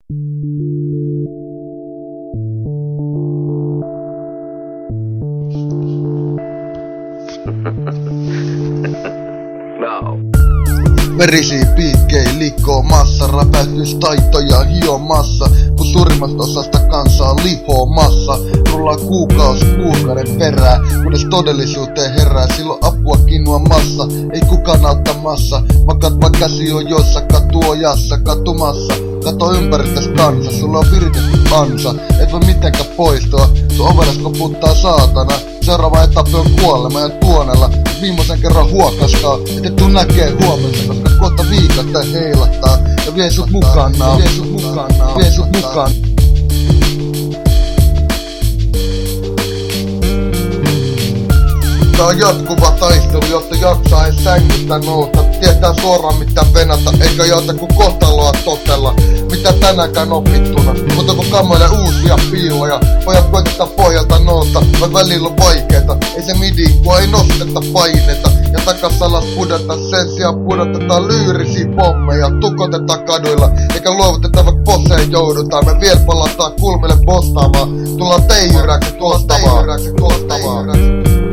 No. Verisiin piikkei likoo massa, räpäytystaitoja hiomassa, kun suurimmasta osasta kansaa lihoomassa. Rullaa kuukauden perää, kunnes todellisuuteen herää, silloin apua kinuamassa, ei kukaan auttamassa. Makat vaan käsi on jossa katuojassa, katumassa. Kato ympäristös kansa, sulla on viritetty ansa, et voi mitenkään poistua, sun overas koputtaa saatana. Seuraava etappi on kuolema ja tuonella, viimeisen kerran huokaskaa, et tuu näkee huomenna, koska kohta viikot heilahtaa ja vie sut mukanaan, vie sut mukaan. Tää on jatkuva taistelu, jotta jaksaa ees sängystä nousta. Tietää suoraan mitä venata, eikä jota ku kohtaloa totella. Mitä tänäänkään opittuna, mutta kun kammoilee uusia piiloja. Pojat koitetaan pohjalta nousta, vai välillä on vaikeeta. Ei se midi, kun ei nosteta paineita. Ja takas alas pudota, sen sijaan pudotetaan lyyrisiä pommeja. Tukotetaan kaduilla, eikä luovuteta vaikka poseen joudutaan. Me vielä palataan kulmille postaamaan. Tullaan teijyräksi tuostavaa.